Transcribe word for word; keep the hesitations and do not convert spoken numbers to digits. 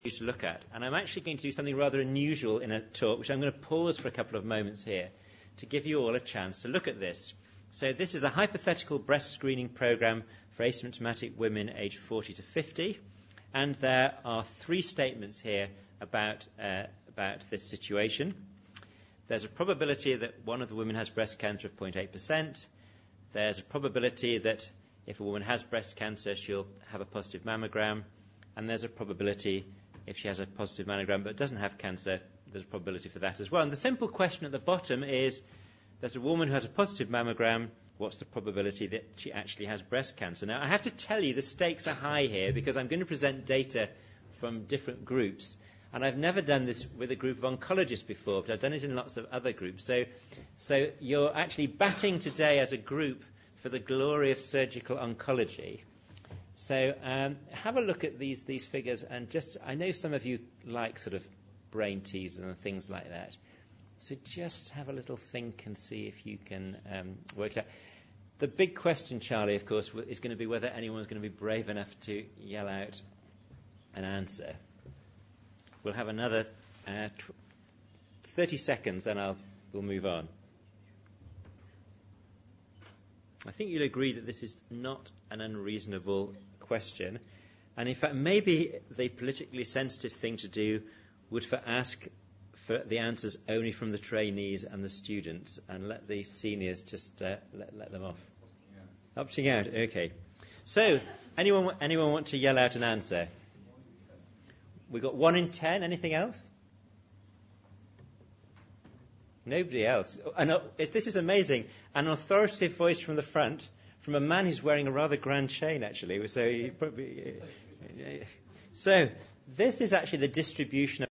to look at. And I'm actually going to do something rather unusual in a talk, which I'm going to pause for a couple of moments here to give you all a chance to look at this. So this is a hypothetical breast screening program for asymptomatic women aged forty to fifty. And there are three statements here about, uh, about this situation. There's a probability that one of the women has breast cancer of zero point eight percent. There's a probability that if a woman has breast cancer, she'll have a positive mammogram. And there's a probability if she has a positive mammogram but doesn't have cancer, there's a probability for that as well. And the simple question at the bottom is, there's a woman who has a positive mammogram, what's the probability that she actually has breast cancer? Now, I have to tell you the stakes are high here because I'm going to present data from different groups. And I've never done this with a group of oncologists before, but I've done it in lots of other groups. So, so you're actually batting today as a group for the glory of surgical oncology. So um, have a look at these these figures, and just, I know some of you like sort of brain teasers and things like that. So just have a little think and see if you can um, work it out. The big question, Charlie, of course, is going to be whether anyone's going to be brave enough to yell out an answer. We'll have another uh, thirty seconds, then I'll we'll move on. I think you'll agree that this is not an unreasonable question. And in fact, maybe the politically sensitive thing to do would for ask for the answers only from the trainees and the students and let the seniors just uh, let, let them off. Yeah. Opting out, okay. So, anyone anyone want to yell out an answer? We've got one in ten. Anything else? Nobody else. And uh, this is amazing. An authoritative voice from the front, from a man who's wearing a rather grand chain, actually. So, he probably, uh, so this is actually the distribution of